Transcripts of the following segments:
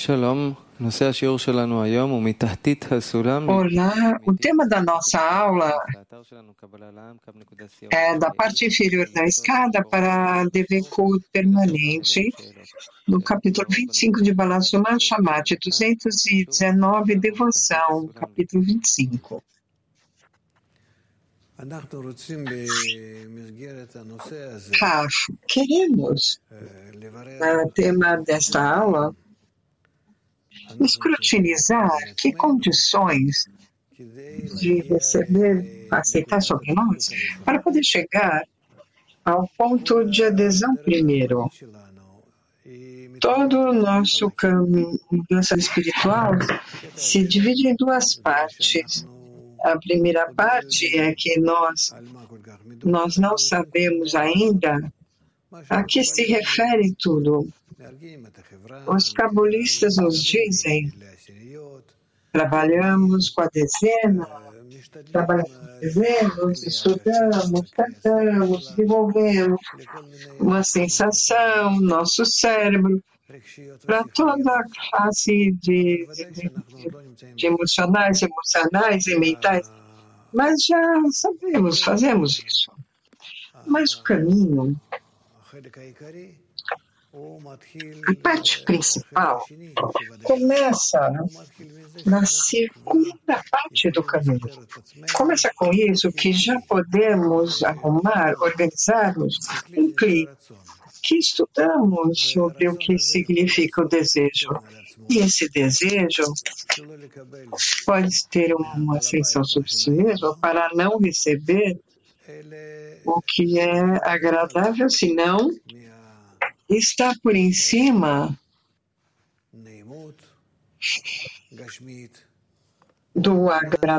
Olá, o tema da nossa aula é da parte inferior da escada para Devekut permanente, no capítulo 25 de Balasuma Shamati, 219, Devoção, capítulo 25. Queremos, no tema desta aula, escrutinizar que condições de receber, aceitar sobre nós, para poder chegar ao ponto de adesão primeiro. Todo o nosso caminho, mudança espiritual, se divide em duas partes. A primeira parte é que nós não sabemos ainda a que se refere tudo. Os cabulistas nos dizem, trabalhamos com a dezena, estudamos, cantamos, desenvolvemos uma sensação, nosso cérebro, para toda a classe de emocionais e mentais. Mas já sabemos, fazemos isso. Mas o caminho, a parte principal, começa na segunda parte do caminho. Começa com isso que já podemos arrumar, organizarmos um clipe que estudamos sobre o que significa o desejo. E esse desejo pode ter uma ascensão sobre si mesmo para não receber o que é agradável, senão está por em cima do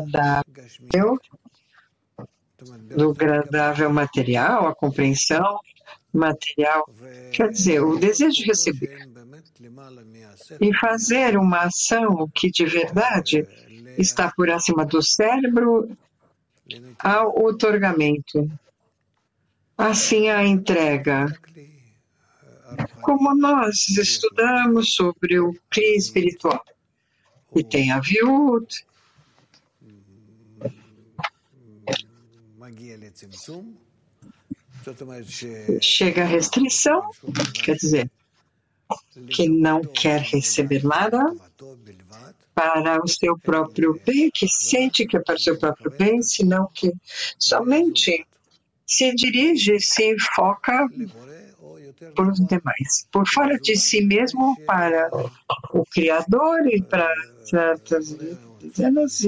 agradável material, a compreensão material. Quer dizer, o desejo de receber e fazer uma ação que de verdade está por acima do cérebro ao otorgamento. Assim a entrega. Como nós estudamos sobre o Kli espiritual, e tem a Viut, chega a restrição, quer dizer, que não quer receber nada para o seu próprio bem, que sente que é para o seu próprio bem, senão que somente se dirige, se foca por os demais, por fora de si mesmo, para o Criador e para certas dezenas,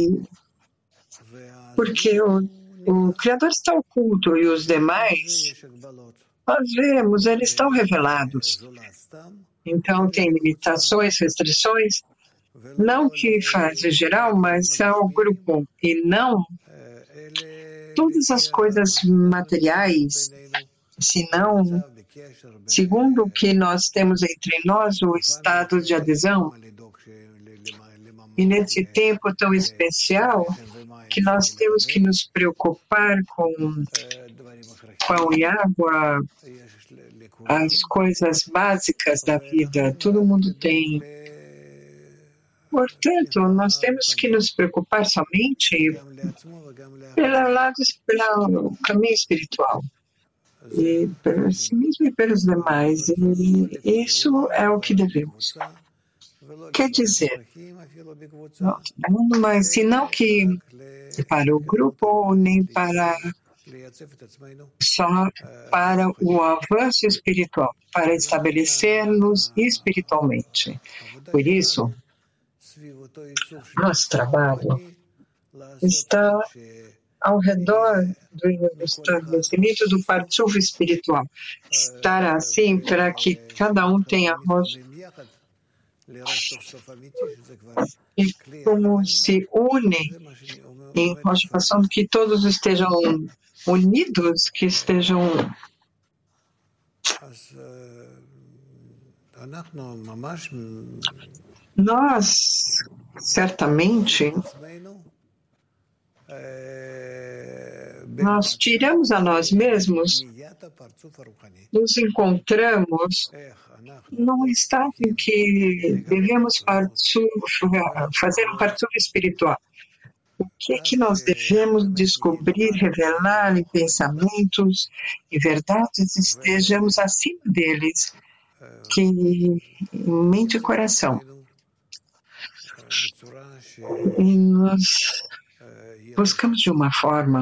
porque o Criador está oculto e os demais, nós vemos, eles estão revelados. Então, tem limitações, restrições, não que faz em geral, mas ao grupo, e não todas as coisas materiais, senão, segundo o que nós temos entre nós, o estado de adesão, e nesse tempo tão especial, que nós temos que nos preocupar com pão e água, as coisas básicas da vida, todo mundo tem. Portanto, nós temos que nos preocupar somente pelo caminho espiritual, e por si mesmo e pelos demais. E isso é o que devemos. Quer dizer, mas se não que para o grupo, nem para só para o avanço espiritual, para estabelecer-nos espiritualmente. Por isso, nosso trabalho está ao redor do estabelecimento do partsuf espiritual. Estar assim para que cada um tenha voz e como se une em conjugação, que todos estejam unidos, que estejam nós certamente nós tiramos a nós mesmos nos encontramos num estado em que devemos fazer um partilho espiritual. O que é que nós devemos descobrir, revelar em pensamentos e verdades, estejamos acima deles, que em mente e coração. E nós buscamos de uma forma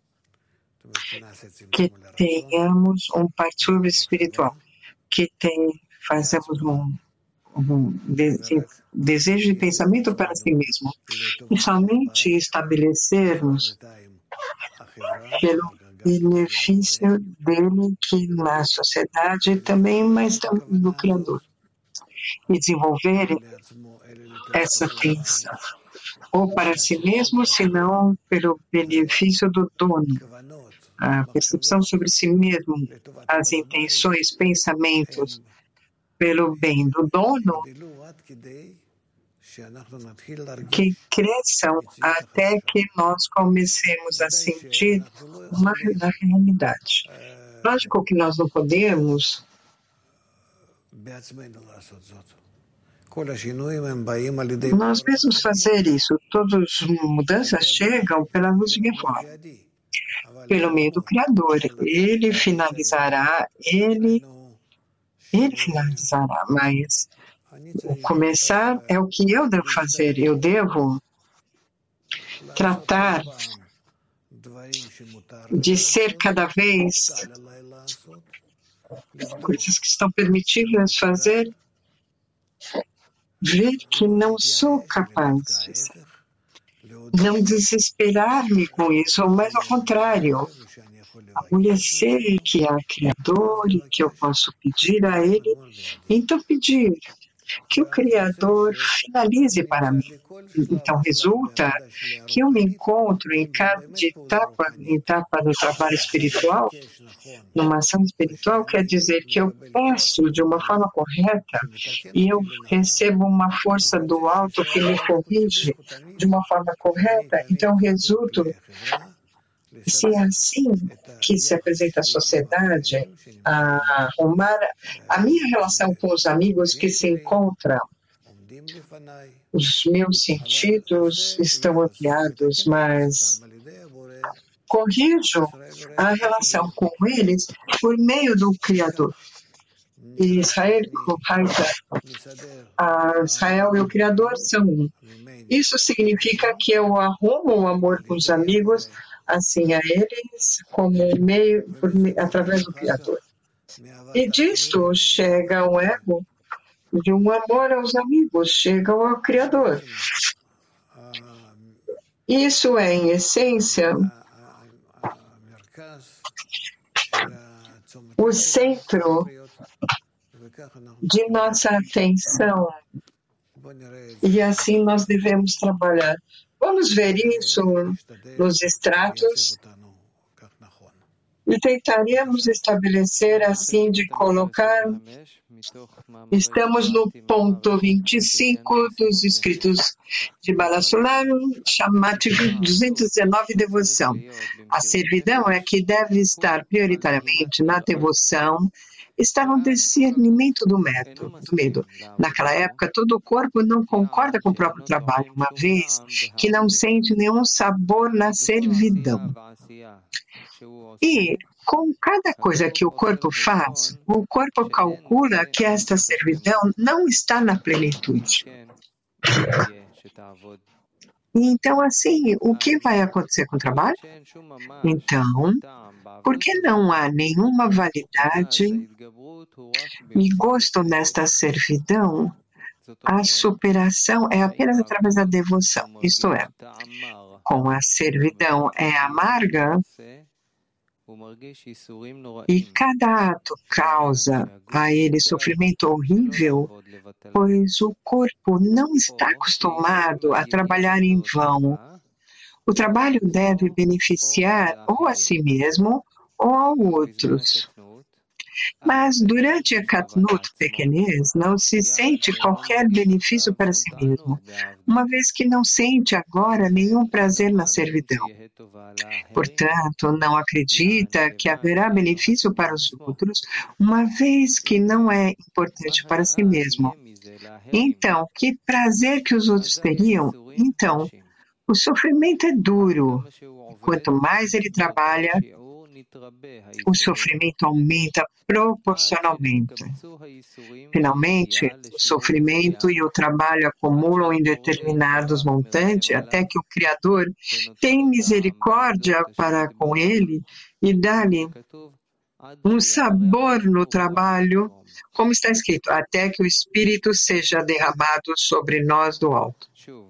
que tenhamos um partilho espiritual, que fazemos um desejo de pensamento para si mesmo. E somente estabelecermos pelo benefício dele que na sociedade também, mas também do Criador. E desenvolver essa tensão, ou para si mesmo, senão pelo benefício do dono. A percepção sobre si mesmo, as intenções, pensamentos, pelo bem do dono, que cresçam até que nós comecemos a sentir na realidade. Lógico que nós não podemos nós mesmos fazer isso. Todas as mudanças chegam pela luz de fora, pelo meio do Criador. Ele finalizará, mas o começar é o que eu devo fazer. Eu devo tratar de ser cada vez coisas que estão permitidas fazer, ver que não sou capaz disso. Não desesperar-me com isso, mas ao contrário, reconhecer que há Criador e que eu posso pedir a Ele, então pedir que o Criador finalize para mim. Então, resulta que eu me encontro em cada etapa do trabalho espiritual, numa ação espiritual, quer dizer que eu peço de uma forma correta e eu recebo uma força do alto que me corrige de uma forma correta, então resulto. Se é assim que se apresenta a sociedade, arrumar a minha relação com os amigos que se encontram, os meus sentidos estão ampliados, mas corrijo a relação com eles por meio do Criador. E Israel e o Criador são um. Isso significa que eu arrumo o amor com os amigos, assim a eles, como meio, através do Criador. E disto chega o ego de um amor aos amigos, chega ao Criador. Isso é, em essência, o centro de nossa atenção. E assim nós devemos trabalhar. Vamos ver isso nos extratos e tentaremos estabelecer assim de colocar. Estamos no ponto 25 dos escritos de Baal Sulam, Shamat 219, devoção. A servidão é que deve estar prioritariamente na devoção, está no discernimento do medo. Naquela época, todo o corpo não concorda com o próprio trabalho, uma vez que não sente nenhum sabor na servidão. E com cada coisa que o corpo faz, o corpo calcula que esta servidão não está na plenitude. Então, assim, o que vai acontecer com o trabalho? Então, porque não há nenhuma validade e gosto nesta servidão, a superação é apenas através da devoção. Isto é, com a servidão é amarga, e cada ato causa a ele sofrimento horrível, pois o corpo não está acostumado a trabalhar em vão. O trabalho deve beneficiar ou a si mesmo ou a outros. Mas durante a Katnut, pequenez, não se sente qualquer benefício para si mesmo, uma vez que não sente agora nenhum prazer na servidão. Portanto, não acredita que haverá benefício para os outros, uma vez que não é importante para si mesmo. Então, que prazer que os outros teriam? Então, o sofrimento é duro. Quanto mais ele trabalha, o sofrimento aumenta proporcionalmente. Finalmente, o sofrimento e o trabalho acumulam em determinados montantes até que o Criador tem misericórdia para com ele e dá-lhe um sabor no trabalho, como está escrito, até que o Espírito seja derramado sobre nós do alto.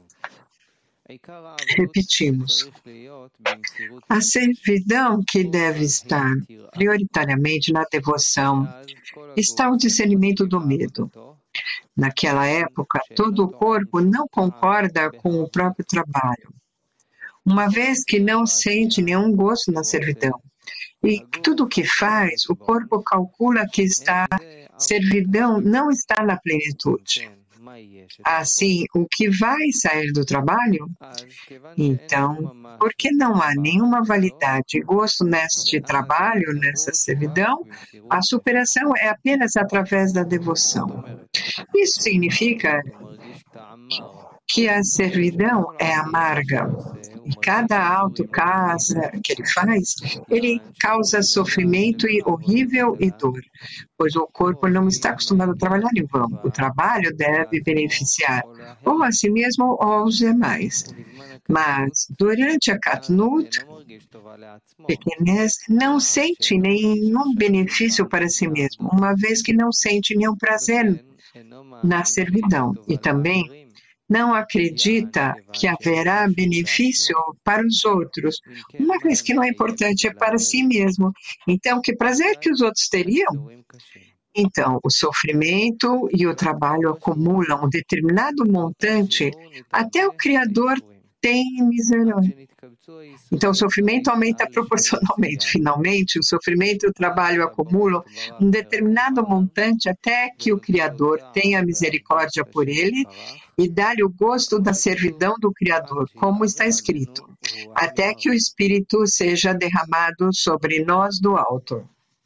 Repetimos. A servidão que deve estar prioritariamente na devoção está o discernimento do medo. Naquela época, todo o corpo não concorda com o próprio trabalho, uma vez que não sente nenhum gosto na servidão. E tudo o que faz, o corpo calcula que servidão não está na plenitude. Assim, o que vai sair do trabalho? Então, porque não há nenhuma validade e gosto neste trabalho, nessa servidão, a superação é apenas através da devoção. Isso significa que a servidão é amarga. E cada autocasa que ele faz, ele causa sofrimento horrível e dor, pois o corpo não está acostumado a trabalhar em vão. O trabalho deve beneficiar ou a si mesmo ou aos demais. Mas, durante a Katnut, pequenez, não sente nenhum benefício para si mesmo, uma vez que não sente nenhum prazer na servidão. E também não acredita que haverá benefício para os outros, uma vez que não é importante é para si mesmo. Então, que prazer que os outros teriam? Então, o sofrimento e o trabalho acumulam um determinado montante até o Criador tem misericórdia. Então, o sofrimento aumenta proporcionalmente. Finalmente, o sofrimento e o trabalho acumulam um determinado montante até que o Criador tenha misericórdia por ele e dá-lhe o gosto da servidão do Criador, como está escrito, até que o Espírito seja derramado sobre nós do alto.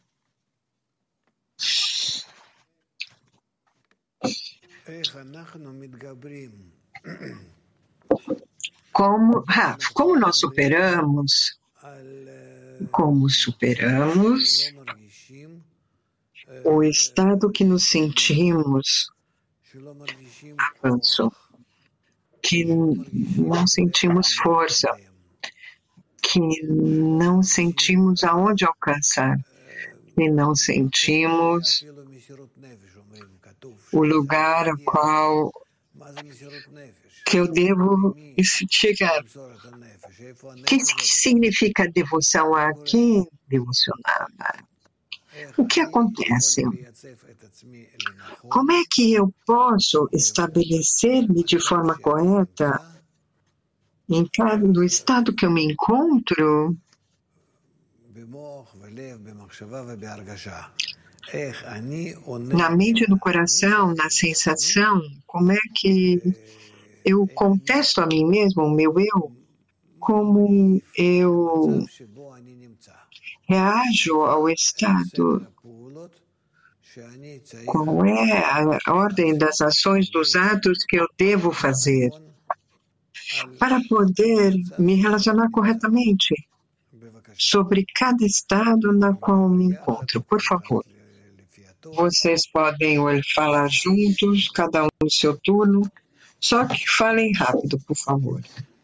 Como nós superamos? Como superamos o estado que nos sentimos avanço, que não sentimos força, que não sentimos aonde alcançar, que não sentimos o lugar ao qual que eu devo chegar. O que significa devoção? A quem devocionar? O que acontece? Como é que eu posso estabelecer-me de forma correta no estado que eu me encontro? Na mente, no coração, na sensação, como é que eu contesto a mim mesmo, o meu eu, como eu reajo ao estado, qual é a ordem das ações, dos atos que eu devo fazer para poder me relacionar corretamente sobre cada estado na qual me encontro. Por favor, vocês podem falar juntos, cada um no seu turno, só que falem rápido, por favor.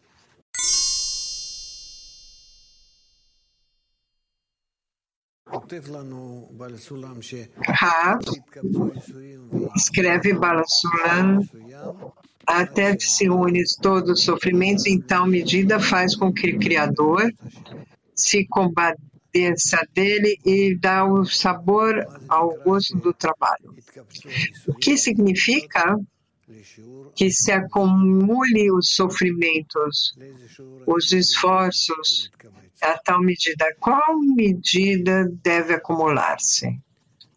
Escreve Balasulam, até que se une todos os sofrimentos, em tal medida faz com que o Criador se compadeça dele e dá o sabor ao gosto do trabalho. O que significa que se acumule os sofrimentos, os esforços, a tal medida. Qual medida deve acumular-se?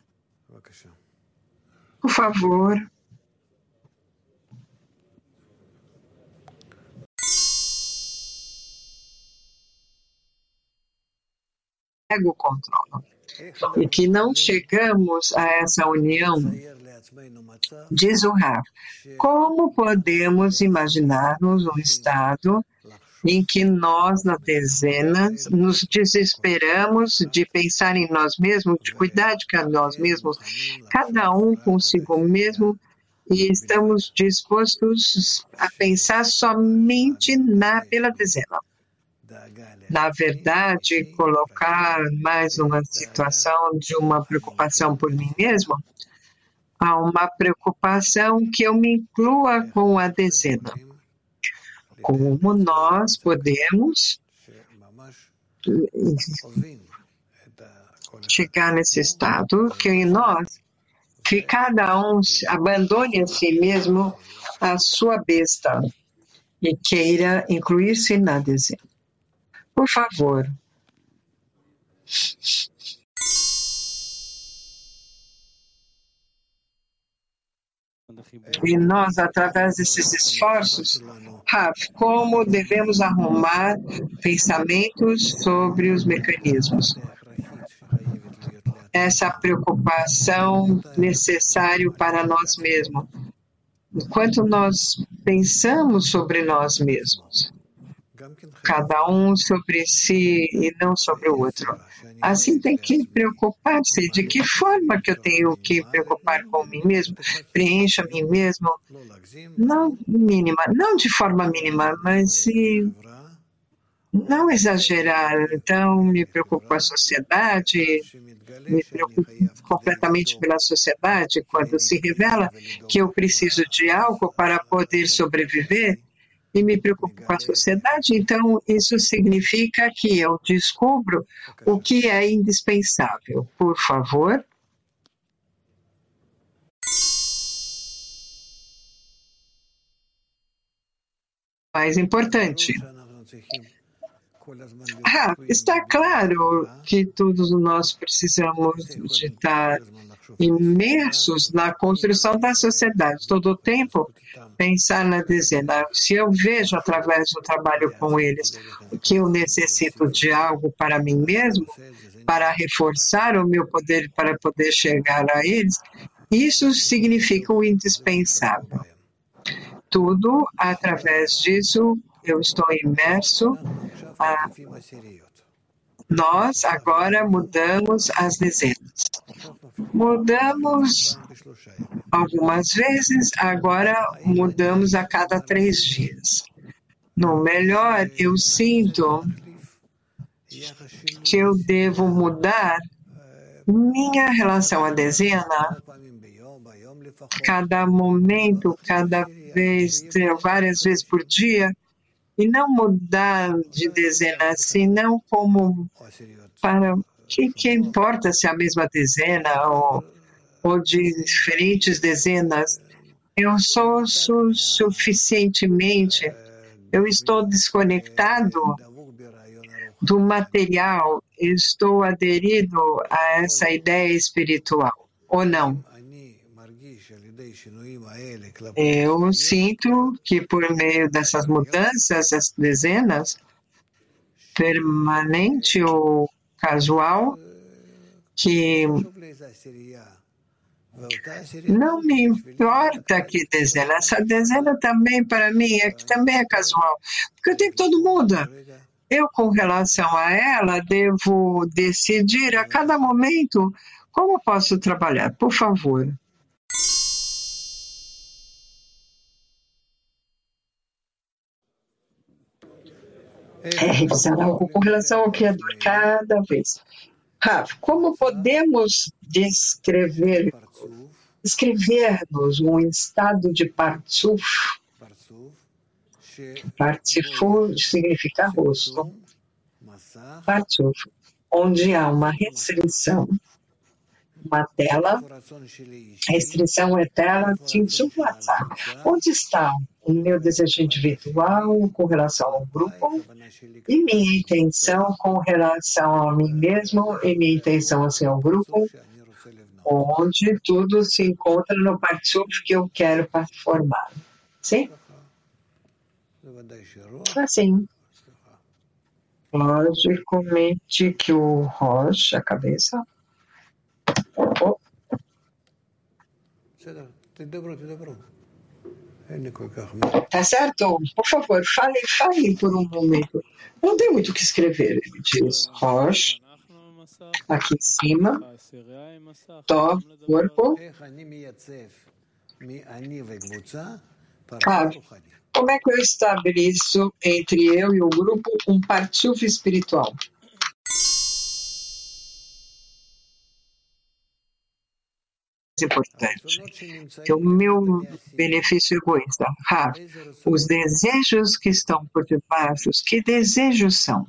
Por favor. Ego controla. E que não chegamos a essa união, diz o Rav. Como podemos imaginar-nos um estado em que nós, na dezena, nos desesperamos de pensar em nós mesmos, de cuidar de nós mesmos, cada um consigo mesmo, e estamos dispostos a pensar somente pela dezena. Na verdade, colocar mais uma situação de uma preocupação por mim mesmo, há uma preocupação que eu me inclua com a dezena. Como nós podemos chegar nesse estado que em nós, que cada um abandone a si mesmo a sua besta e queira incluir-se na dezena. Por favor. E nós, através desses esforços, Rav, como devemos arrumar pensamentos sobre os mecanismos? Essa preocupação necessária para nós mesmos. Enquanto nós pensamos sobre nós mesmos, cada um sobre si e não sobre o outro. Assim tem que preocupar-se. De que forma que eu tenho que preocupar com mim mesmo? Preencha a mim mesmo. Não mínima, não de forma mínima, mas não exagerar. Então, me preocupo com a sociedade, me preocupo completamente pela sociedade, quando se revela que eu preciso de algo para poder sobreviver, e me preocupo com a sociedade, então isso significa que eu descubro o que é indispensável. Por favor. Mais importante. Está claro que todos nós precisamos de estar imersos na construção da sociedade. Todo o tempo, pensar na dezena. Se eu vejo através do trabalho com eles que eu necessito de algo para mim mesmo, para reforçar o meu poder para poder chegar a eles, isso significa o indispensável. Tudo, através disso, eu estou imerso. Nós agora mudamos as dezenas. Mudamos algumas vezes, agora mudamos a cada 3 dias. No melhor, eu sinto que eu devo mudar minha relação à dezena, cada momento, cada vez, várias vezes por dia, e não mudar de dezena assim, não como para que importa se é a mesma dezena ou de diferentes dezenas. Eu sou suficientemente, eu estou desconectado do material, estou aderido a essa ideia espiritual, ou não? Eu sinto que por meio dessas mudanças, as dezenas, permanente ou casual, que não me importa que dezena. Essa dezena também, para mim, também é casual, porque o tempo todo muda. Eu, com relação a ela, devo decidir a cada momento como posso trabalhar. Por favor. Revisar algo com relação ao Criador cada vez. Rav, como podemos escrevermos um estado de partzuf? Partzuf significa rosto. Partzuf, onde há uma restrição, uma tela, a restrição é tela de WhatsApp. Onde está o meu desejo individual com relação ao grupo e minha intenção com relação a mim mesmo e minha intenção assim ao grupo? onde tudo se encontra no Partsuf que eu quero formar. Sim? Assim. Logicamente que o Rosh, a cabeça... Tá certo? Por favor, fale por um momento. Não tem muito o que escrever, ele diz. Rosh, aqui em cima, Tov, corpo. Como é que eu estabeleço entre eu e o grupo um partsuf espiritual? Importante. O meu benefício egoísta. Os desejos que estão por debaixo, que desejos são?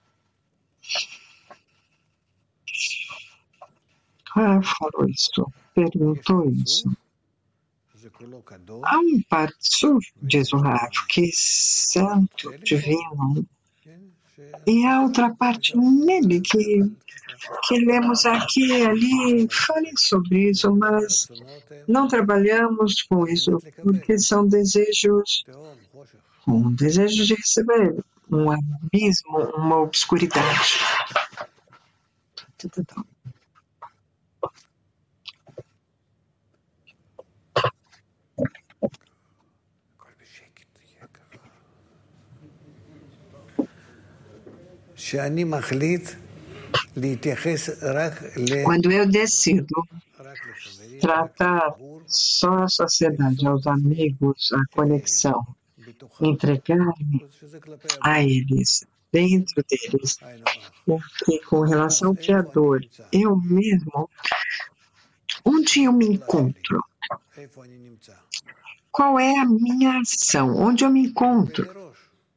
Falou isso, perguntou isso. Há um partsuf, diz o Rav, que é santo, divino, e há outra parte nele que lemos aqui e ali. Falem sobre isso, mas não trabalhamos com isso, porque são desejos, um desejo de receber, um abismo, uma obscuridade. Quando eu decido tratar só a sociedade, aos amigos, a conexão, entregar-me a eles, dentro deles, porque com relação ao Criador, eu mesmo, onde eu me encontro? Qual é a minha ação? Onde eu me encontro?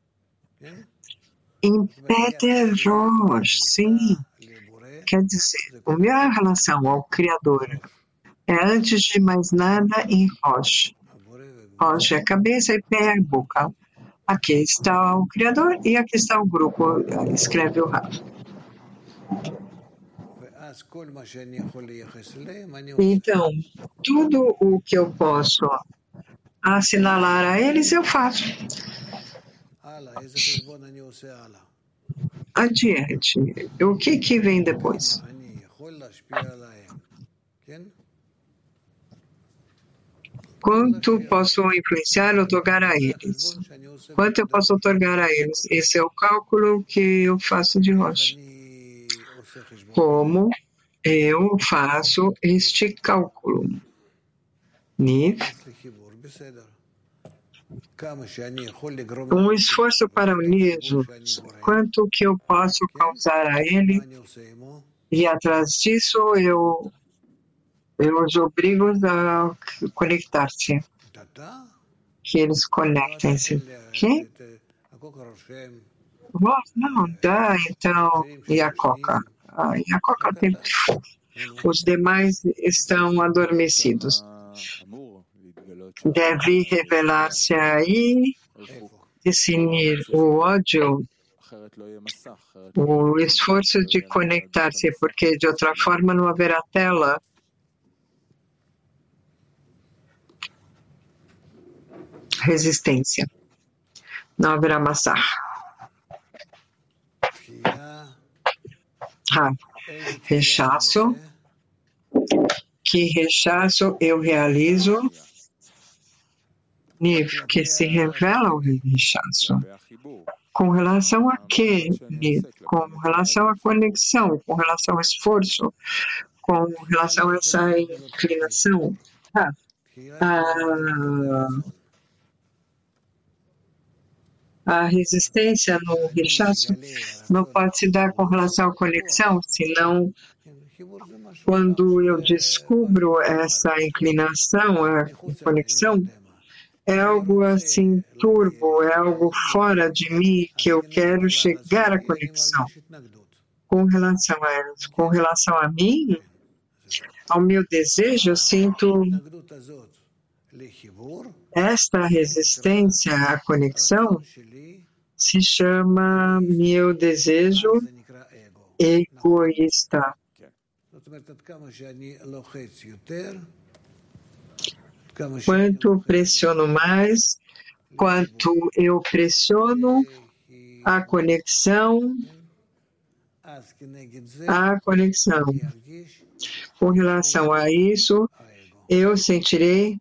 Em Peter Rosh, sim. Quer dizer, a minha relação ao Criador é, antes de mais nada, em Rosh. Rosh é a cabeça e pé é a boca. Aqui está o Criador e aqui está o grupo, escreve o Rav. Então, tudo o que eu posso assinalar a eles, eu faço. Adiante. O que vem depois? Quanto posso influenciar ou otorgar a eles? Quanto eu posso otorgar a eles? Esse é o cálculo que eu faço de Rosh. Como eu faço este cálculo? Niv. Um esforço para unir-os. Quanto que eu posso causar a ele? E atrás disso eu os obrigo a conectar-se. Que eles conectem-se. Que? Não, dá, então. E a Coca? E a Coca tem... Os demais estão adormecidos. Deve revelar-se aí, definir o ódio, o esforço de conectar-se, porque de outra forma não haverá tela. Resistência. Não haverá massar. Rechaço. Que rechaço eu realizo? Niv, que se revela o rechaço. Com relação a quê, Niv? Com relação à conexão, com relação ao esforço, com relação a essa inclinação. A resistência no rechaço não pode se dar com relação à conexão, senão quando eu descubro essa inclinação, a conexão, é algo assim turbo, é algo fora de mim que eu quero chegar à conexão. Com relação a elas, com relação a mim, ao meu desejo, eu sinto esta resistência à conexão, se chama meu desejo egoísta. Quanto pressiono mais, quanto eu pressiono a conexão. Com relação a isso, eu sentirei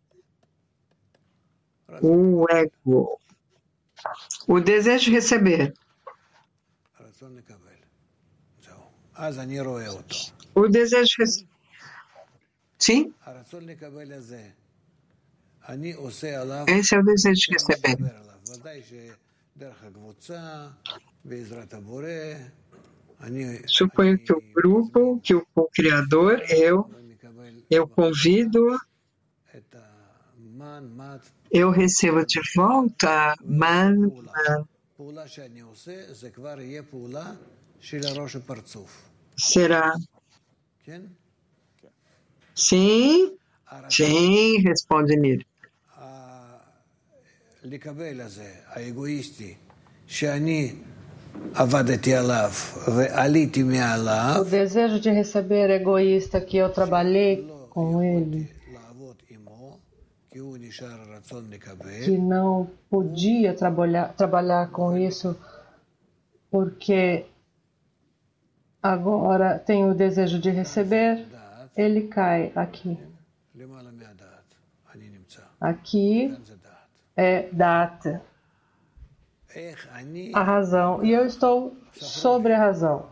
o ego, o desejo de receber. O desejo de receber. Sim? Esse é o desejo de receber. Suponho que o grupo, que o Criador, eu convido, eu recebo de volta, será? Sim? Sim, responde Nir. O desejo de receber egoísta que eu trabalhei com ele, que não podia trabalhar com isso, porque agora tem o desejo de receber, ele cai aqui. Aqui é data, a razão, e eu estou sobre a razão.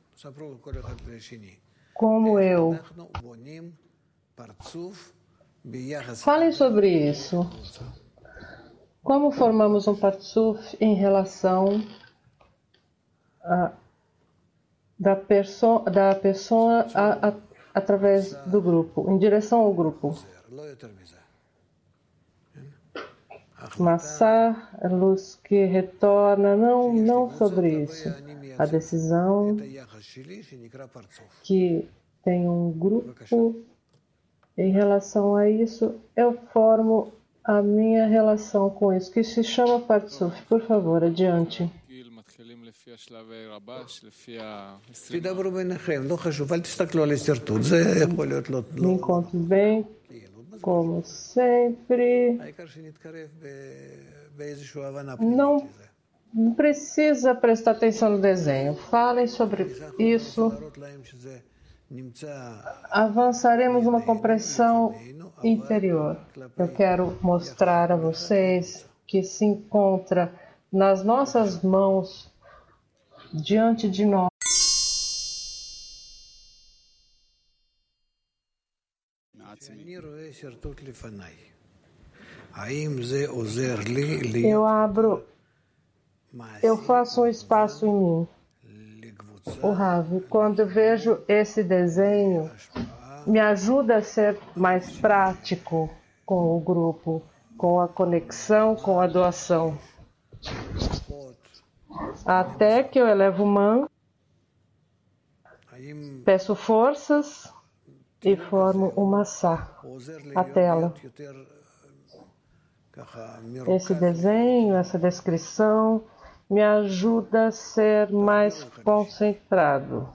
Como eu? Falem sobre isso. Como formamos um partsuf em relação da pessoa através do grupo, em direção ao grupo. Massá, luz que retorna, não sobre isso. A decisão que tem um grupo, em relação a isso, eu formo a minha relação com isso, que se chama Partsuf. Por favor, adiante. Me encontro bem, como sempre. Não precisa prestar atenção no desenho. Falem sobre isso. Avançaremos uma compreensão interior. Eu quero mostrar a vocês que se encontra nas nossas mãos, diante de nós. Eu faço um espaço em mim. O Rav, quando eu vejo esse desenho, me ajuda a ser mais prático com o grupo, com a conexão, com a doação. Até que eu elevo o man, peço forças e formo o massá, a tela. Esse desenho, essa descrição, me ajuda a ser mais concentrado.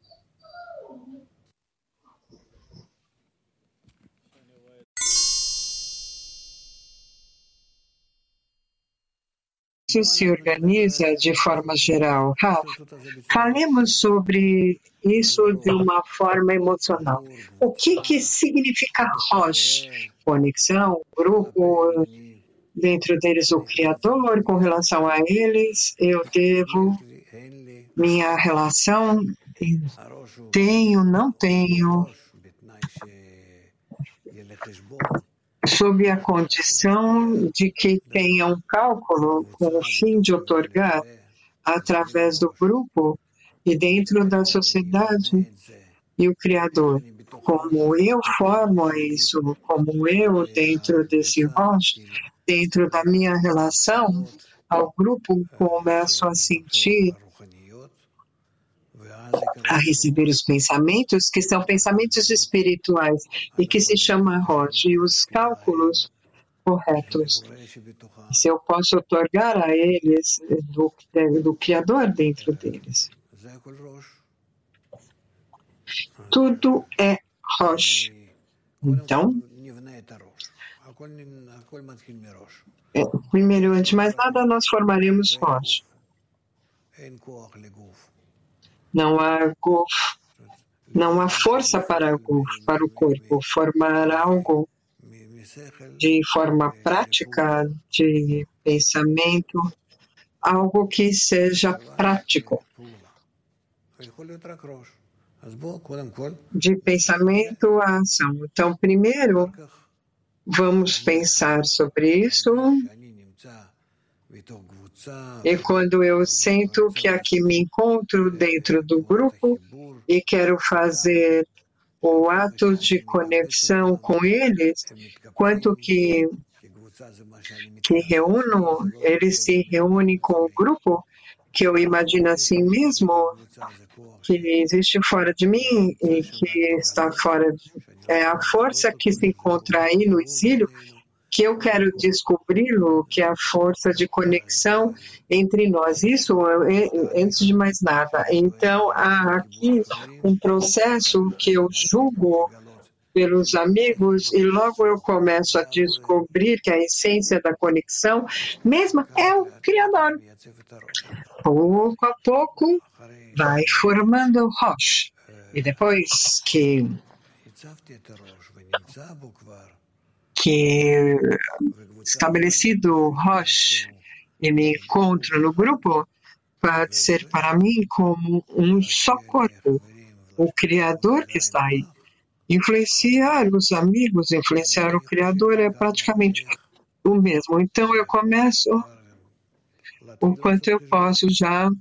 Isso se organiza de forma geral. Falemos sobre isso de uma forma emocional. O que significa Rosh? Conexão, grupo, dentro deles o Criador, com relação a eles, eu devo, minha relação, tenho, não tenho, sob a condição de que tenha um cálculo com o fim de otorgar através do grupo e dentro da sociedade e o Criador. Como eu formo isso, como eu dentro desse Rosh, dentro da minha relação ao grupo, começo a sentir, a receber os pensamentos, que são pensamentos espirituais e que se chama Rosh, e os cálculos corretos. Se eu posso otorgar a eles do Criador dentro deles. Tudo é Rosh. Então, primeiro, antes de mais nada, nós formaremos Rosh. Não há Guf, não há força para o corpo. Formar algo de forma prática, de pensamento, algo que seja prático. De pensamento à ação. Então, primeiro, vamos pensar sobre isso. E quando eu sinto que aqui me encontro dentro do grupo e quero fazer o ato de conexão com eles, quanto que reúno, eles se reúnem com o grupo, que eu imagino assim mesmo, que existe fora de mim e que está fora é a força que se encontra aí no exílio, que eu quero descobri-lo, que é a força de conexão entre nós. Isso antes de mais nada. Então, há aqui um processo que eu julgo pelos amigos e logo eu começo a descobrir que a essência da conexão mesma é o Criador. Pouco a pouco vai formando o Rosh. E depois que estabelecido o Rosh e me encontro no grupo, pode ser para mim como um só corpo, o Criador que está aí. Influenciar os amigos, influenciar o Criador é praticamente o mesmo. Então eu começo o quanto eu posso já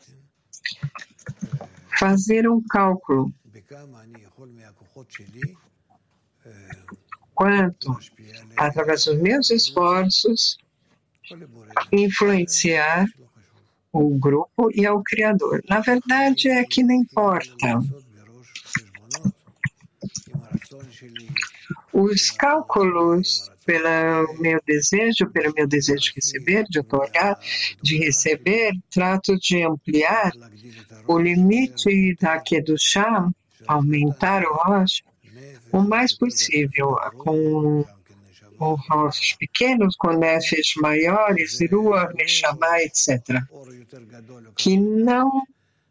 fazer um cálculo. Quanto, através dos meus esforços, influenciar o grupo e ao Criador. Na verdade, é que não importa. Os cálculos pelo meu desejo de receber, de otorgar, de receber, trato de ampliar o limite da Kedushá, aumentar o Rosh, o mais possível, com o Rosh pequenos, com Nefesh maiores, Ruach, Neshama, etc. Que não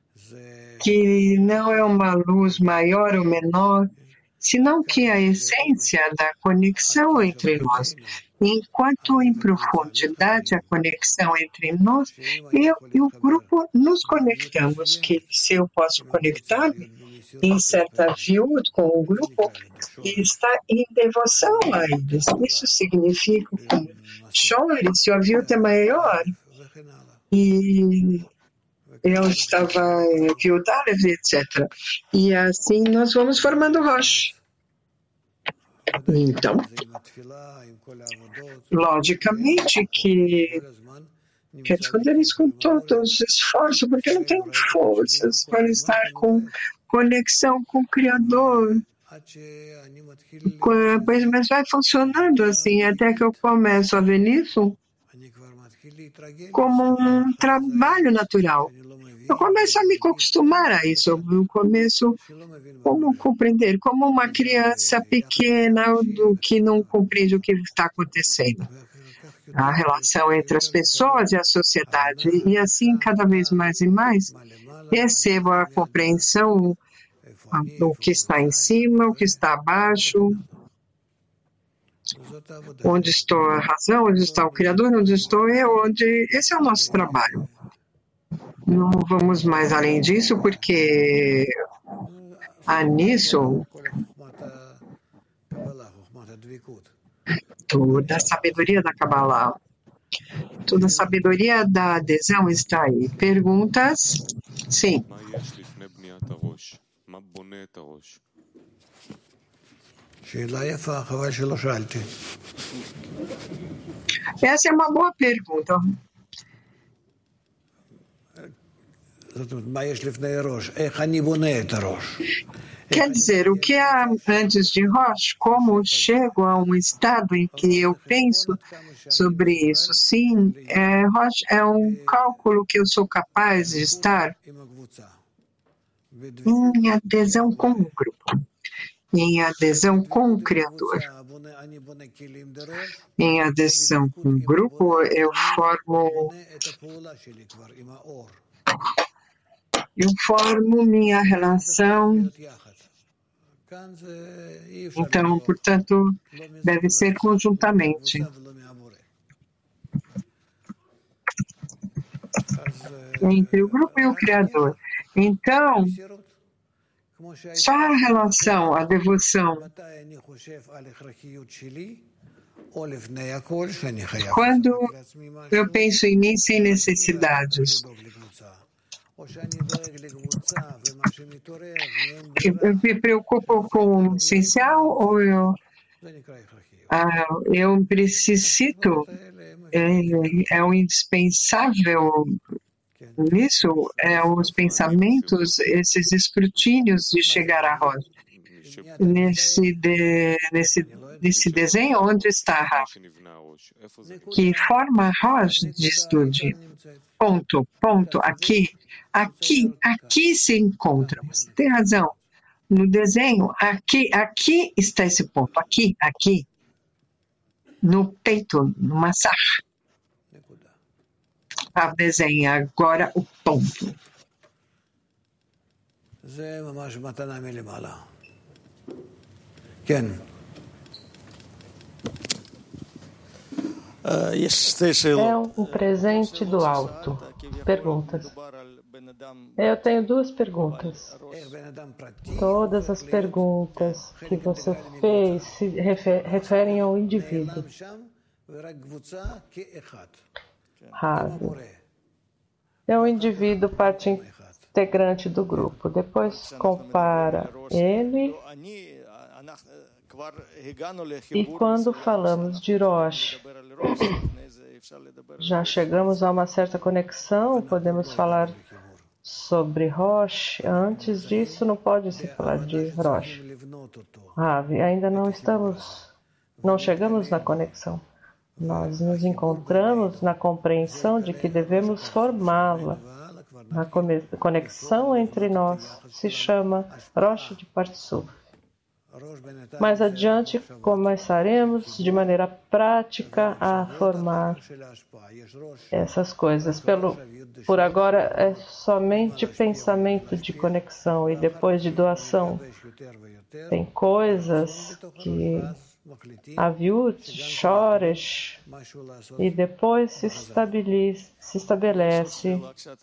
é uma luz maior ou menor, senão que a essência da conexão entre nós. Enquanto em profundidade a conexão entre nós, eu e o grupo nos conectamos, que se eu posso conectar-me em certa viúva com o grupo e estar em devoção a eles. Isso significa que chore se a viúva é maior e eu estava viúva, etc. E assim nós vamos formando Rosh. Então, logicamente que responder isso com todos os esforços, porque eu não tenho forças para estar com conexão com o Criador. Mas vai funcionando assim, até que eu começo a ver isso como um trabalho natural. Eu começo a me acostumar a isso, eu começo como compreender, como uma criança pequena do que não compreende o que está acontecendo. A relação entre as pessoas e a sociedade, e assim cada vez mais e mais recebo a compreensão do que está em cima, o que está abaixo, onde estou a razão, onde está o Criador, onde estou eu, esse é o nosso trabalho. Não vamos mais além disso, porque há nisso toda a sabedoria da Kabbalah, toda a sabedoria da adesão está aí. Perguntas? Sim. Essa é uma boa pergunta. Quer dizer, o que há antes de Rosh? Como chego a um estado em que eu penso sobre isso? Sim, Rosh é um cálculo que eu sou capaz de estar em adesão com o grupo, em adesão com o Criador. Em adesão com o grupo, eu formo minha relação. Então, portanto, deve ser conjuntamente. Entre o grupo e o Criador. Então, só a relação, a devoção. Quando eu penso em mim sem necessidades, eu me preocupo com o essencial ou eu preciso, é o indispensável nisso, os pensamentos, esses escrutínios de chegar à rocha. Nesse desenho, onde está a Rav? Que forma a rocha de estude. Ponto, aqui se encontra. Você tem razão. No desenho, aqui está esse ponto, aqui, no peito, no massar. Desenha agora o ponto. É um presente do alto. Perguntas. Eu tenho duas perguntas. Todas as perguntas que você fez se referem ao indivíduo. Ravi. É um indivíduo parte integrante do grupo. Depois compara ele. E quando falamos de Rosh, já chegamos a uma certa conexão, podemos falar sobre Rosh. Antes disso, não pode se falar de Rosh. Ravi, ainda não chegamos na conexão. Nós nos encontramos na compreensão de que devemos formá-la. A conexão entre nós se chama Rosh de Partsuf. Mais adiante, começaremos de maneira prática a formar essas coisas. Por agora, é somente pensamento de conexão e depois de doação. Tem coisas que Aviut, Shoresh, e depois se estabelece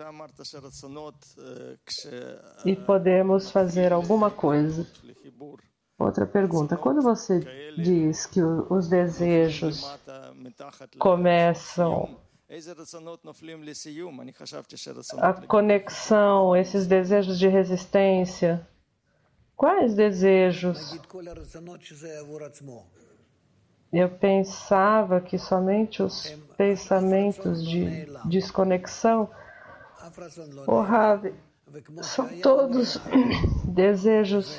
e podemos fazer alguma coisa. Outra pergunta. Quando você diz que os desejos começam a conexão, esses desejos de resistência, quais desejos? Eu pensava que somente os pensamentos de desconexão, Rav, são todos desejos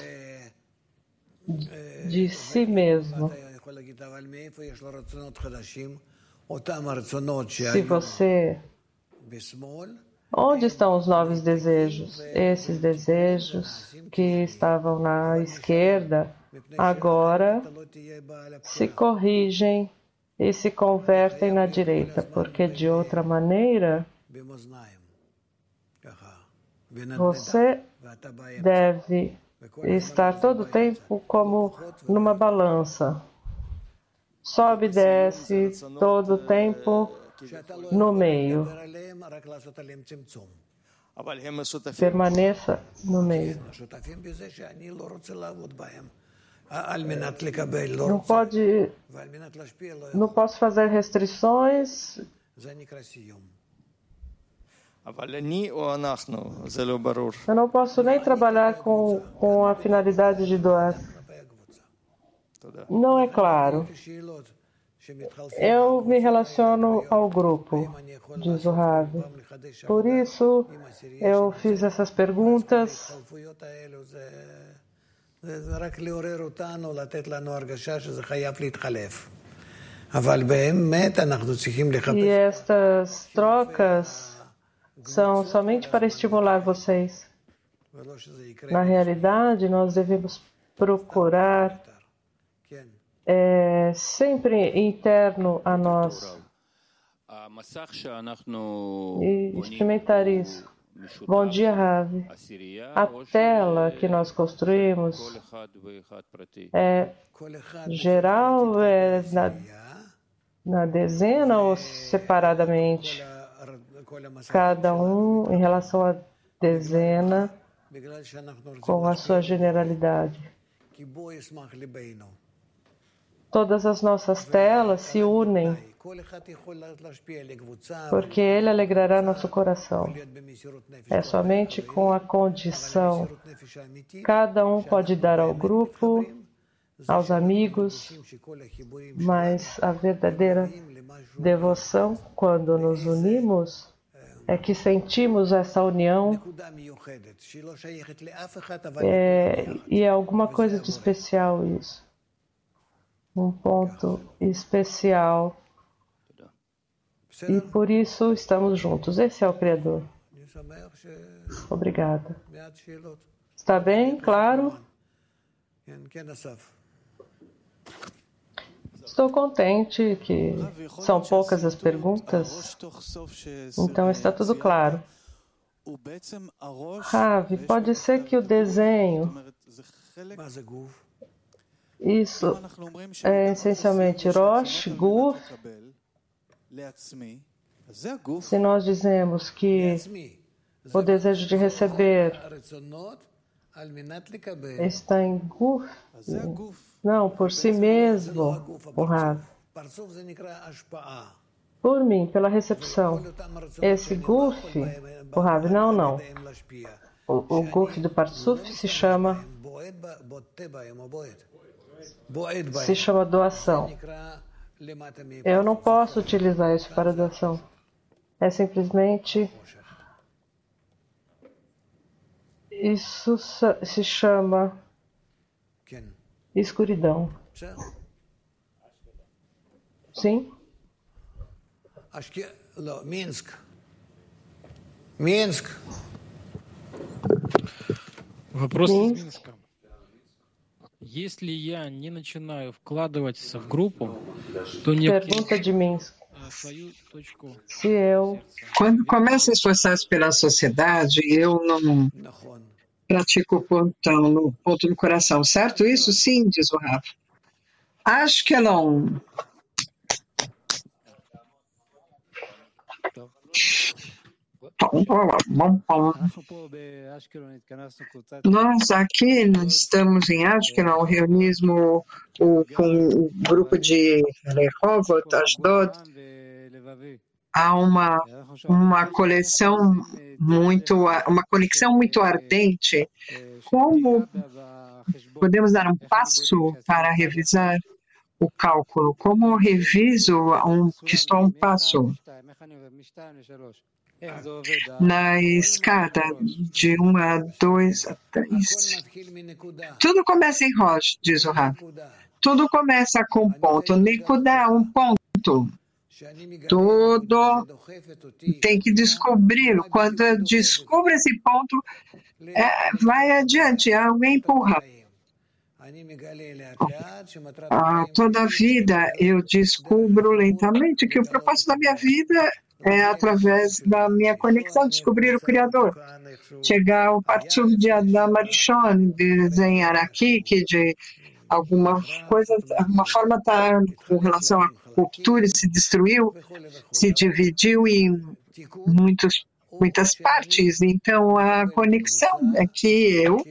de si mesmo. Se você... Onde estão os novos desejos? Esses desejos que estavam na esquerda, agora se corrigem e se convertem na direita, porque de outra maneira você deve estar todo o tempo como numa balança. Sobe e desce todo o tempo no meio. Permaneça no meio. Não posso fazer restrições. Eu não posso nem trabalhar com a finalidade de doar. Não é claro. Eu me relaciono ao grupo, diz o Rav. Por isso, eu fiz essas perguntas. E estas trocas são somente para estimular vocês. Na realidade, nós devemos procurar sempre interno a nós e experimentar isso. Bom dia, Ravi. A tela que nós construímos é geral, na dezena ou separadamente? Cada um em relação à dezena com a sua generalidade. Todas as nossas telas se unem porque ele alegrará nosso coração. É somente com a condição. Cada um pode dar ao grupo, aos amigos, mas a verdadeira devoção, quando nos unimos, é que sentimos essa união e é alguma coisa de especial isso. Um ponto especial. E por isso estamos juntos. Esse é o Criador. Obrigada. Está bem? Claro? Estou contente que são poucas as perguntas, então está tudo claro. Ravi, pode ser que o desenho, isso é essencialmente Rosh, Guf. Se nós dizemos que o desejo de receber está em Guf, não, por si mesmo, o Rav. Por mim, pela recepção. Esse Guf, o Rav, não. O Guf do Parsuf se chama doação. Eu não posso utilizar isso para doação. É simplesmente... Isso se chama escuridão. Sim? Минск. Вопрос из Минска. Если я не начинаю вкладываться в группу, то не Pergunta de Minsk. свою точку. Se eu... Quando começo a esforçar-se pela sociedade, eu não pratico o ponto no coração, certo? Isso sim, diz o Rafa. Acho que não. Nós aqui estamos em Ashkelon, reunimos com o grupo de Rehovot, Ashdod. Há uma conexão muito ardente. Como podemos dar um passo para revisar o cálculo? Como reviso que estou a um passo? Na escada de 1 a 2 a 3. Tudo começa em Rosh, diz o Rav. Tudo começa com ponto. Nikuda, um ponto. Tudo tem que descobrir. Quando eu descubro esse ponto, vai adiante, alguém empurra. Toda a vida eu descubro lentamente que o propósito da minha vida é através da minha conexão, descobrir o Criador. Chegar ao partido de Adam Arishon, desenhar aqui que de alguma forma está com relação à cultura, se destruiu, se dividiu em muitas partes. Então, a conexão é que eu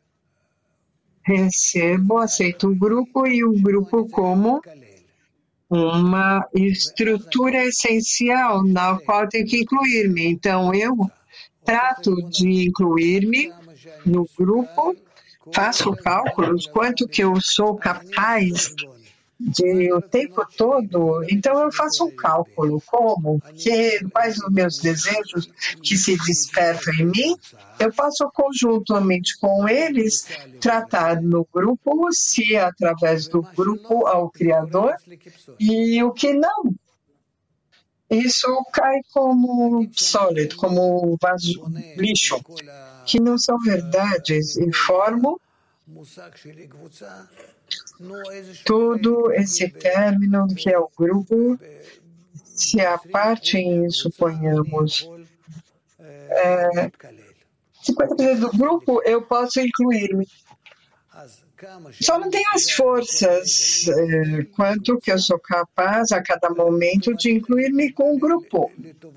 recebo, aceito o grupo e o grupo como uma estrutura essencial na qual eu tenho que incluir-me. Então, eu trato de incluir-me no grupo, faço cálculos, quanto que eu sou capaz de o tempo todo. Então, eu faço um cálculo, quais os meus desejos que se despertam em mim, eu posso conjuntamente com eles tratar no grupo, se através do grupo ao Criador, e o que não. isso cai como sólido, como vaso, lixo, que não são verdades, e formo todo esse término que é o grupo. Se a parte, suponhamos, 50% do grupo, eu posso incluir-me. Só não tenho as forças quanto que eu sou capaz a cada momento de incluir-me com o grupo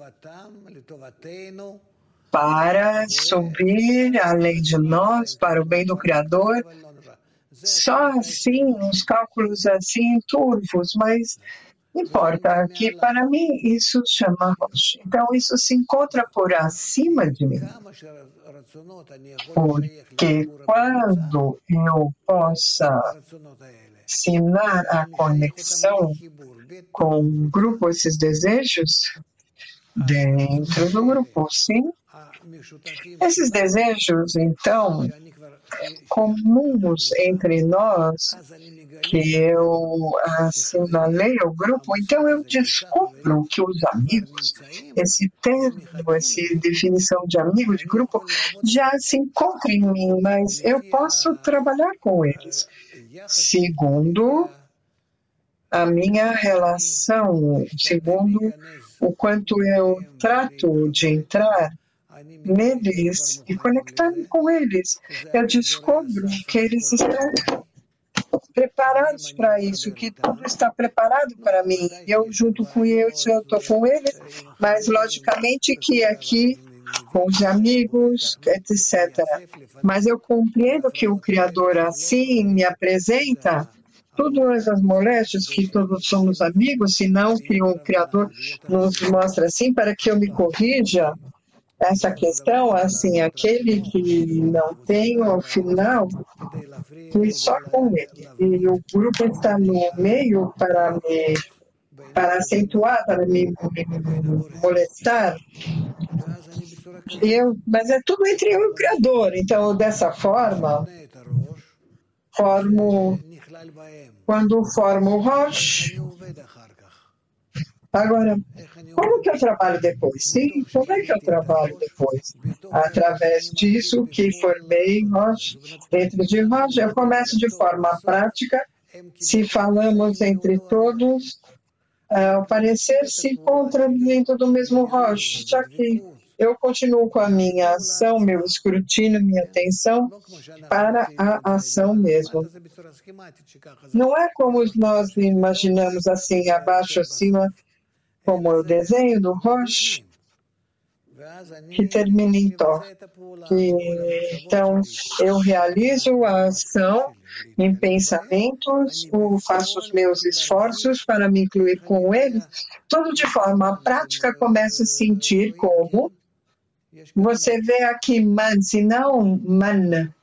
para subir além de nós, para o bem do Criador. Só assim, uns cálculos assim turvos, mas não importa, que para mim isso chama Rosh. Então isso se encontra por acima de mim. Porque quando eu possa ensinar a conexão com o grupo, esses desejos, dentro do grupo, sim. Esses desejos, então, comuns entre nessa que eu assinalei ao grupo, então eu descubro que os amigos, esse termo, essa definição de amigo, de grupo, já se encontra em mim, mas eu posso trabalhar com eles, segundo a minha relação, segundo o quanto eu trato de entrar neles e conectar-me com eles. Eu descubro que eles estão preparados para isso, que tudo está preparado para mim. Eu junto com eles, eu estou com eles, mas logicamente que aqui com os amigos, etc. Mas eu compreendo que o Criador assim me apresenta todas as moléstias, que todos somos amigos, senão que o Criador nos mostra assim para que eu me corrija essa questão, assim, aquele que não tem, ao final, que só com ele. E o grupo está no meio para acentuar, para me molestar. Mas é tudo entre eu e o Criador. Então, dessa forma, quando formo o Rosh. Agora, como que eu trabalho depois? Sim, como é que eu trabalho depois? Através disso que formei Rosh, dentro de Rosh, eu começo de forma prática. Se falamos entre todos, o parecer se encontra dentro do mesmo Rosh, já que eu continuo com a minha ação, meu escrutínio, minha atenção para a ação mesmo. Não é como nós imaginamos assim, abaixo, acima, como o desenho do Rosh, que termina em Tó. Então, eu realizo a ação em pensamentos, faço os meus esforços para me incluir com eles, tudo de forma prática, começo a sentir como você vê aqui man, se não man,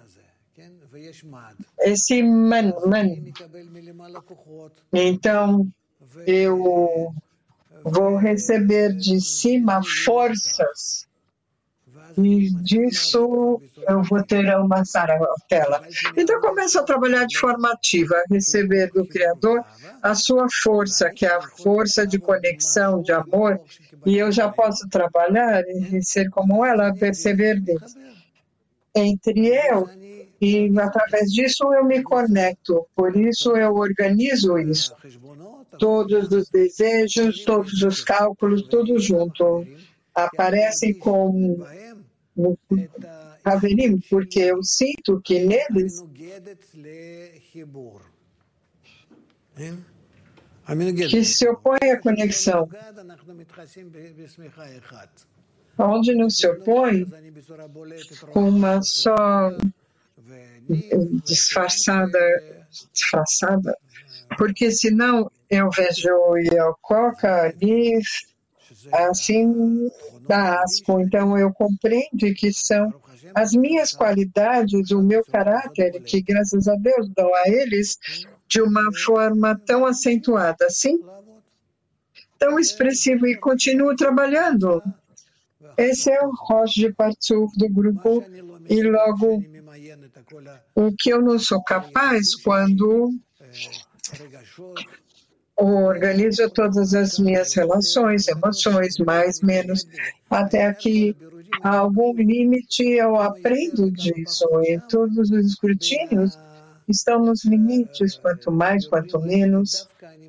esse man. Então, eu vou receber de cima forças e disso eu vou ter uma tela. Então, começo a trabalhar de forma ativa, a receber do Criador a sua força, que é a força de conexão, de amor, e eu já posso trabalhar e ser como ela, perceber Deus entre eu, e através disso eu me conecto, por isso eu organizo isso. Todos os desejos, todos os cálculos, tudo junto. Aparecem como Haverim, porque eu sinto que neles que se opõe à conexão. Onde não se opõe, com uma só disfarçada, porque senão eu vejo Yokoka ali, assim, dá asco. Então eu compreendo que são as minhas qualidades, o meu caráter, que graças a Deus dão a eles de uma forma tão acentuada, assim, tão expressiva, e continuo trabalhando. Esse é o Rosh de Partzuf do grupo, e logo o que eu não sou capaz quando organizo todas as minhas relações, emoções, mais, menos, até que a algum limite eu aprendo disso, e todos os escrutínios estão nos limites, quanto mais, quanto menos.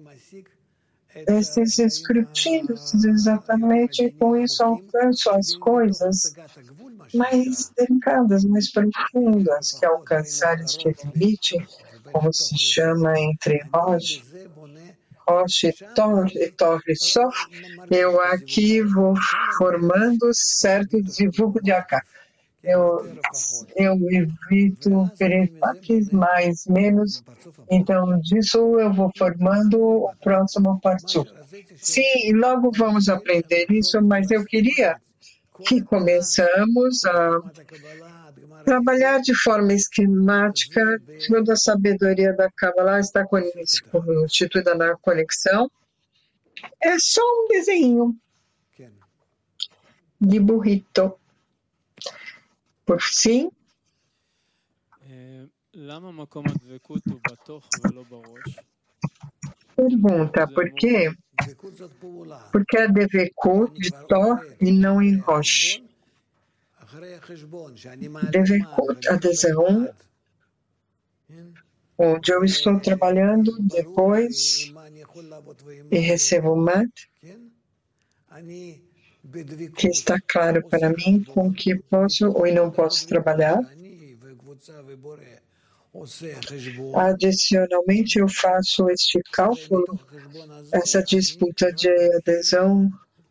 Esses escrutínios, exatamente com isso alcanço as coisas mais delicadas, mais profundas, que alcançar este limite, como se chama entre Rosh e Tor e Sof, eu aqui vou formando certo zivug de Aká. Eu evito querer mais, menos, então disso eu vou formando o próximo passo. Sim, logo vamos aprender isso, mas eu queria que começamos a trabalhar de forma esquemática. Toda a sabedoria da Kabbalah está constituída na conexão. É só um desenho de burrito. Por fim, pergunta, por quê? Porque é Devekut de Tor e não em Rosh. Devekut, adesão, onde eu estou trabalhando depois e recebo mat, que está claro para mim com que posso ou não posso trabalhar. Adicionalmente, eu faço este cálculo, essa disputa de adesão.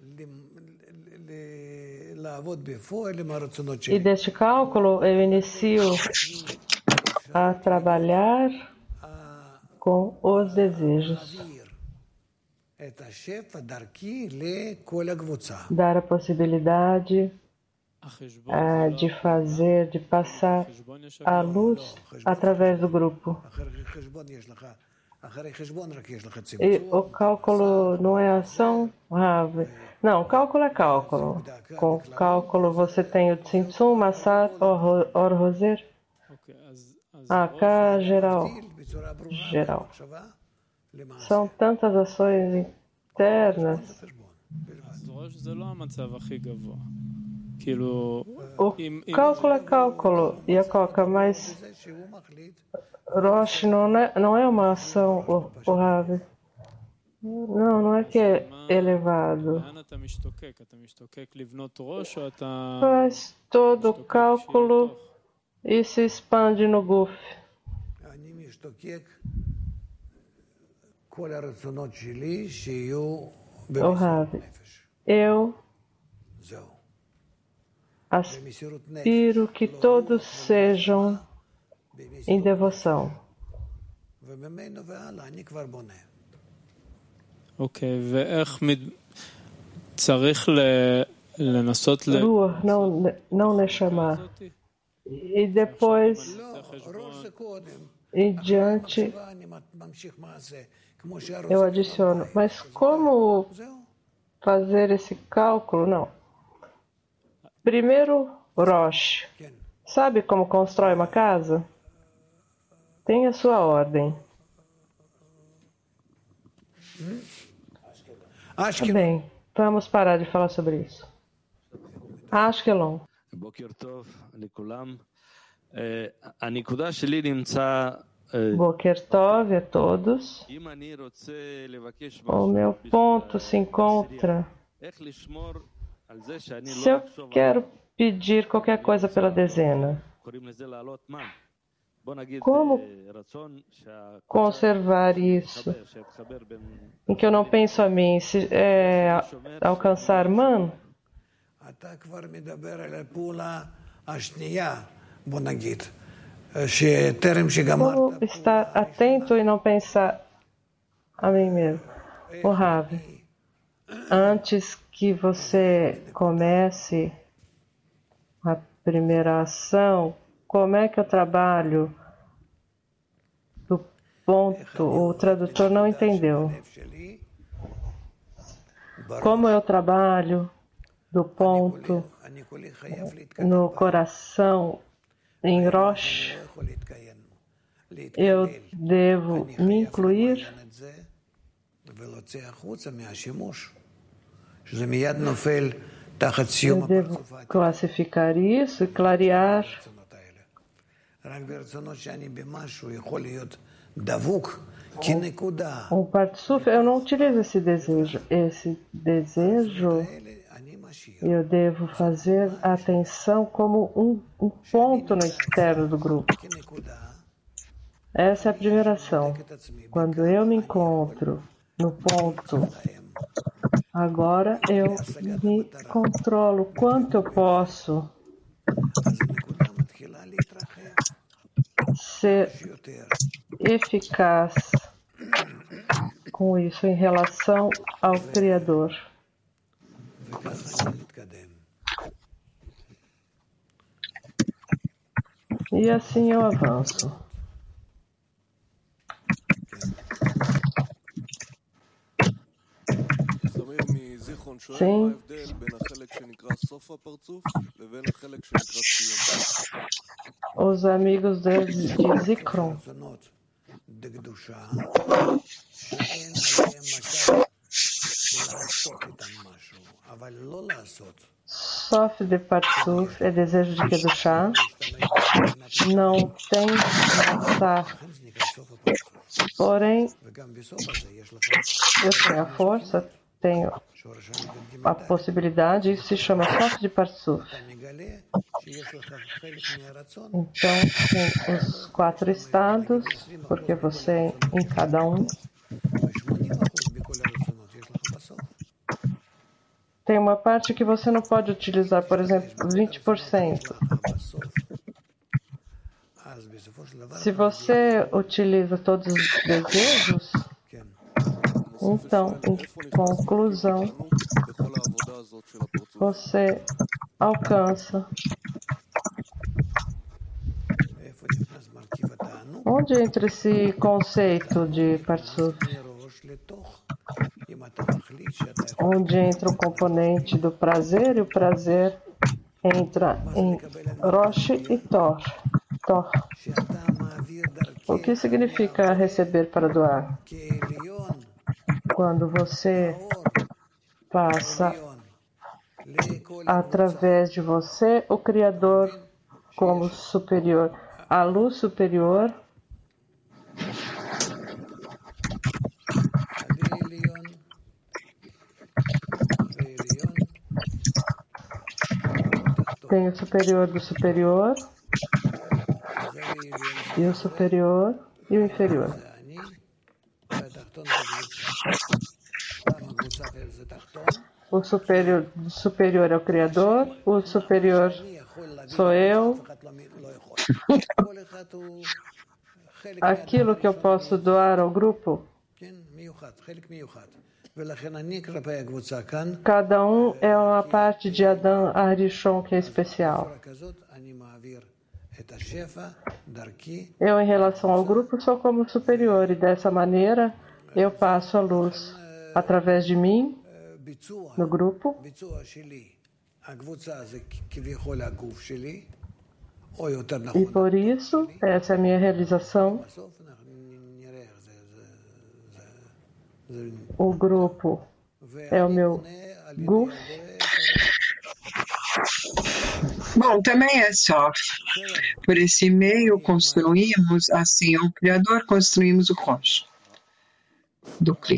E deste cálculo, eu inicio a trabalhar com os desejos. Dar a possibilidade de passar a luz através do grupo. E o cálculo não é ação, Rav? Não, cálculo é cálculo. Com cálculo você tem o Tzimtzum, Massat, Or Roser. Cá, geral. São tantas ações internas. O cálculo é cálculo, e a Coca, mas Rosh não é uma ação, o Rav. Não é que é elevado. Faz todo o cálculo e se expande no Guf. O Rav, eu aspiro que todos sejam em devoção. Rua, não Neshama. E depois, em diante, eu adiciono. Mas como fazer esse cálculo? Não. Primeiro, Rosh. Sabe como constrói uma casa? Tem a sua ordem. Tá bem, vamos parar de falar sobre isso. Ashkelon. Boker Tov a todos. O meu ponto se encontra. Se eu quero pedir qualquer coisa pela dezena, como conservar isso? Em que eu não penso a mim, se alcançar man? Como estar atento e não pensar a mim mesmo? O Rav, antes que você comece a primeira ação, como é que eu trabalho do ponto? O tradutor não entendeu. Como eu trabalho do ponto no coração em Rosh, eu devo me incluir Eu devo classificar isso e clarear. O Partsuf, eu não utilizo esse desejo. Esse desejo eu devo fazer atenção como um ponto no externo do grupo. Essa é a primeira ação. Quando eu me encontro no ponto, agora eu me controlo quanto eu posso ser eficaz com isso em relação ao Criador. E assim eu avanço. Sim. Os amigos de Zikron. Sof de Partsuf é desejo de Kedushá. Não tem massar. Porém, eu tenho a força, tenho a possibilidade, isso se chama Sof de Partsuf. Então, tem os 4 estados, porque você em cada um tem uma parte que você não pode utilizar, por exemplo, 20%. Se você utiliza todos os desejos, então, em conclusão, você alcança. Onde entra esse conceito de Partsuf? Onde entra o componente do prazer, e o prazer entra em Rosh e Tor. O que significa receber para doar? Quando você passa através de você o Criador como superior, a luz superior, tem o superior do superior, e o superior e o inferior. O superior é o Criador, o superior sou eu. Aquilo que eu posso doar ao grupo, cada um é uma parte de Adam Arishon que é especial. Eu, em relação ao grupo, sou como superior e dessa maneira eu passo a luz através de mim, no grupo. E por isso, essa é a minha realização. O grupo é o meu guf. Bom, também é Sof. Por esse meio construímos, assim, o Criador, construímos o Rosh do Kli.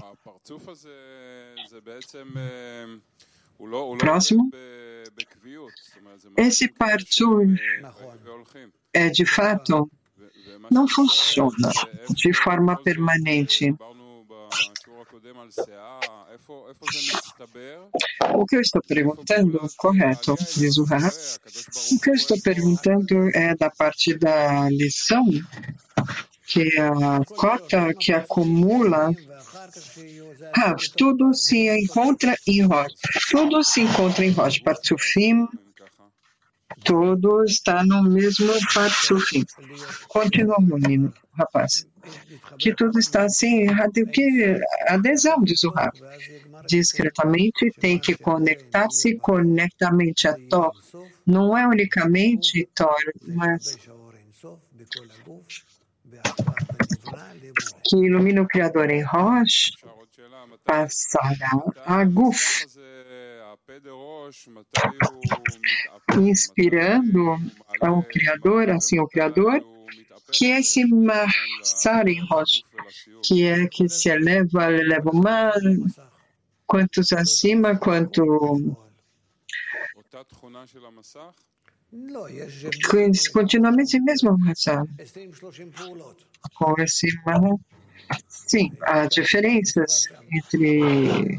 Próximo. Esse Partsuf é, de fato, não funciona de forma permanente. O que eu estou perguntando, correto, diz o Rav. O que eu estou perguntando é da parte da lição, que é a cota que acumula. Rav, tudo se encontra em Rosh. Tudo se encontra em Rosh. Partsufim, tudo está no mesmo Partsufim. Continua, menino, rapaz. Que tudo está assim errado. Que adesão, diz o Rav. Discretamente tem que conectar-se conectamente a Tor. Não é unicamente Tor, mas que ilumina o Criador em Rosh. passará a Guf, inspirando ao Criador, assim, o Criador, que é esse Mahsar em Rosh, que é que se eleva o mar, quantos acima, quanto continuamente mesmo Mahsar, com esse Mahsar. Sim, há diferenças entre...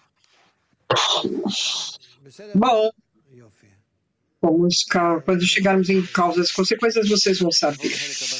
Bom, quando chegarmos em causas e consequências, vocês vão saber.